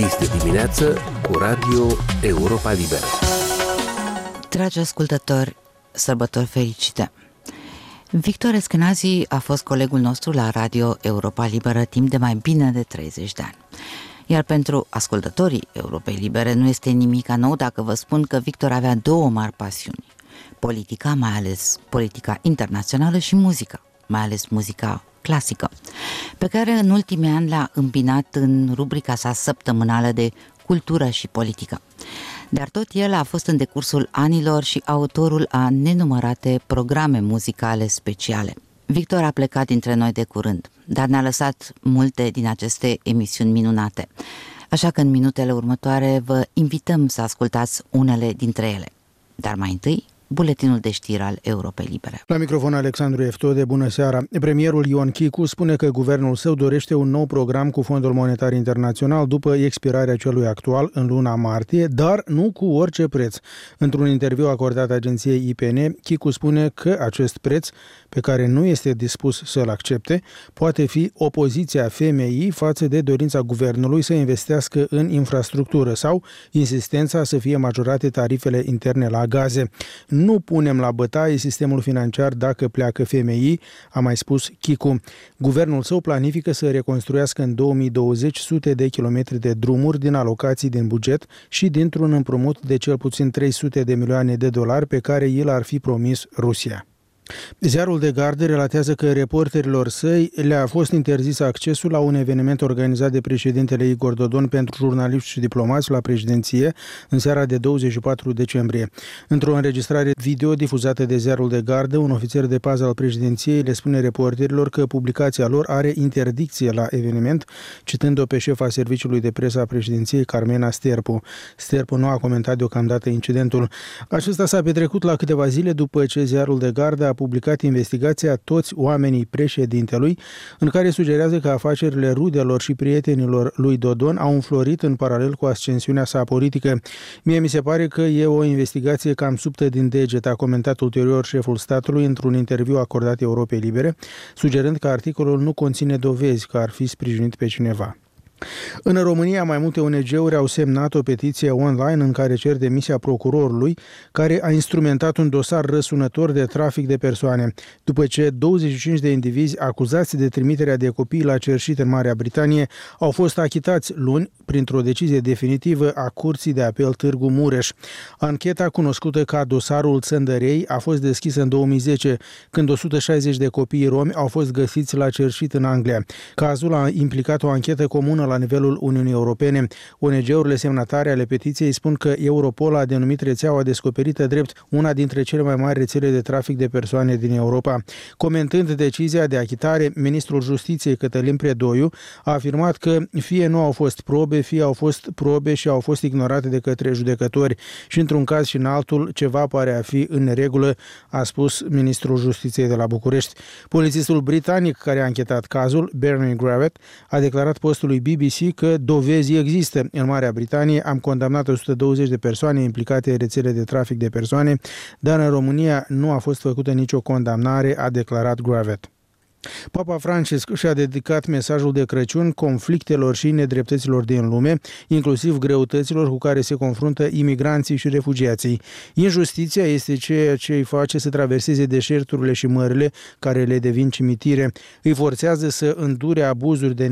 Este dimineață cu Radio Europa Liberă. Dragi ascultători, sărbători fericite! Victor Eschenazi a fost colegul nostru la Radio Europa Liberă timp de mai bine de 30 de ani. Iar pentru ascultătorii Europei Libere nu este nimic nou dacă vă spun că Victor avea două mari pasiuni: politica, mai ales politica internațională, și muzica, mai ales muzica clasică, pe care în ultimii ani l-a îmbinat în rubrica sa săptămânală de cultură și politică. Dar tot el a fost în decursul anilor și autorul a nenumărate programe muzicale speciale. Victor a plecat dintre noi de curând, dar ne-a lăsat multe din aceste emisiuni minunate. Așa că în minutele următoare vă invităm să ascultați unele dintre ele. Dar mai întâi, buletinul de știri al Europei Libere. La microfon Alexandru Eftode, bună seara. Premierul Ion Chicu spune că guvernul său dorește un nou program cu Fondul Monetar Internațional după expirarea celui actual în luna martie, dar nu cu orice preț. Într-un interviu acordat agenției IPN, Chicu spune că acest preț, pe care nu este dispus să-l accepte, poate fi opoziția FMI față de dorința guvernului să investească în infrastructură sau insistența să fie majorate tarifele interne la gaze. Nu punem la bătaie sistemul financiar dacă pleacă FMI, a mai spus Chicu. Guvernul său planifică să reconstruiască în 2020 sute de kilometri de drumuri din alocații din buget și dintr-un împrumut de cel puțin 300 de milioane de dolari pe care i l-ar fi promis Rusia. Ziarul de Gardă relatează că reporterilor săi le-a fost interzis accesul la un eveniment organizat de președintele Igor Dodon pentru jurnaliști și diplomați la președinție în seara de 24 decembrie. Într-o înregistrare video difuzată de Ziarul de Gardă, un ofițer de pază al președinției le spune reporterilor că publicația lor are interdicție la eveniment, citând-o pe șefa serviciului de presă a președinției, Carmena Sterpu. Sterpu nu a comentat deocamdată incidentul. Acesta s-a petrecut la câteva zile după ce Ziarul de Gardă a publicat investigația Toți oamenii președintelui, în care sugerează că afacerile rudelor și prietenilor lui Dodon au înflorit în paralel cu ascensiunea sa politică. Mie mi se pare că e o investigație cam subtă din deget, a comentat ulterior șeful statului într-un interviu acordat Europei Libere, sugerând că articolul nu conține dovezi că ar fi sprijinit pe cineva. În România, mai multe ONG-uri au semnat o petiție online în care cer demisia procurorului, care a instrumentat un dosar răsunător de trafic de persoane, după ce 25 de indivizi acuzați de trimiterea de copii la cerșit în Marea Britanie au fost achitați luni printr-o decizie definitivă a Curții de Apel Târgu Mureș. Ancheta, cunoscută ca dosarul Țăndărei, a fost deschisă în 2010, când 160 de copii romi au fost găsiți la cerșit în Anglia. Cazul a implicat o anchetă comună la nivelul Uniunii Europene. ONG-urile semnatare ale petiției spun că Europol a denumit rețeaua descoperită drept una dintre cele mai mari rețele de trafic de persoane din Europa. Comentând decizia de achitare, ministrul Justiției Cătălin Predoiu a afirmat că fie nu au fost probe, fie au fost probe și au fost ignorate de către judecători și într-un caz și în altul ceva pare a fi în neregulă, a spus ministrul Justiției de la București. Polițistul britanic care a anchetat cazul, Bernie Gravet, a declarat postului BBC că dovezi există. În Marea Britanie am condamnat 120 de persoane implicate în rețele de trafic de persoane, dar în România nu a fost făcută nicio condamnare, a declarat Gravet. Papa Francisc și-a dedicat mesajul de Crăciun conflictelor și nedreptăților din lume, inclusiv greutăților cu care se confruntă imigranții și refugiații. Injustiția este ceea ce îi face să traverseze deșerturile și mările care le devin cimitire. Îi forțează să îndure abuzuri de